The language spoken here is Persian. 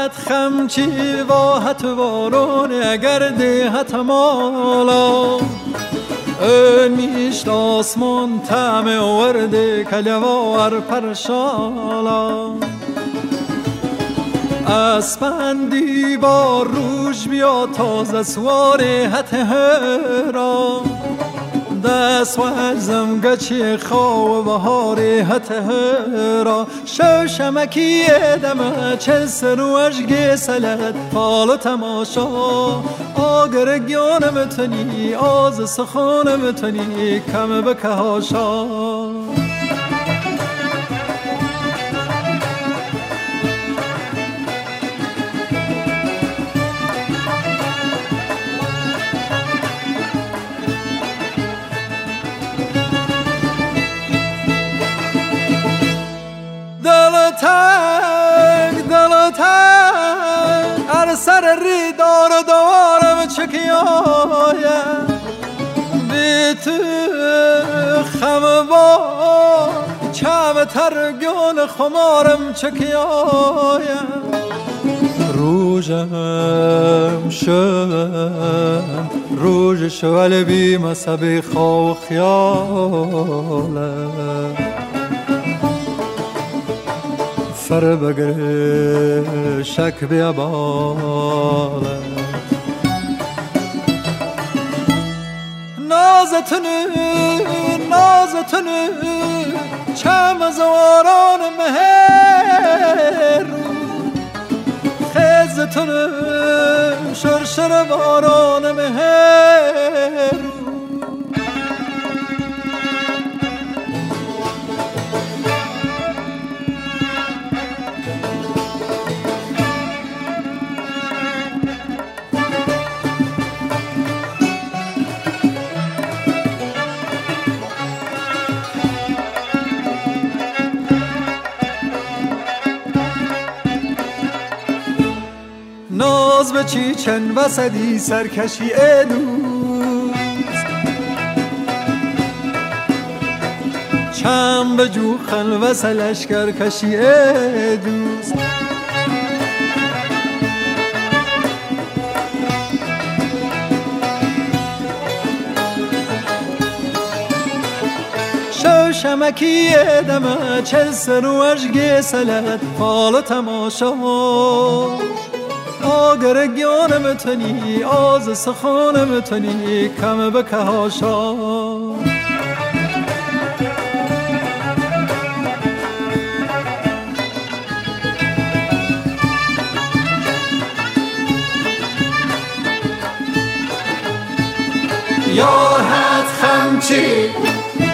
هت خمچی و هت وارون اگر ده هت مالا نیشت آسمان طعم ورده کلوار پرشالا اسپندی با روش بیا تازه سوار هت هرا دست و ازم گچی خواه بهار هت هرا شو شمکی دمه چه سروش گی سلت حال تماشا آگر گیان متنی آز سخان متنی کم بکه هاشا دل تنگ ار سر ری دار دارم چکیایم بی تو خم با چم ترگون خمارم چکیایم روژم شم روژ شول بی مصبی خواه خیالم فر بگر شک بیا باله نازتنو چم زواران مهر خزتنو شرشر باران مهر ناز به چیچن وسدی سرکشی دوست چم به جوخن وس لشکر کشی دوست شو شمکی دمه چل سروش گی سلت حال تماشا آگر گیان متنی آز سخان متنی کم بکه هاشا یار هت خمچی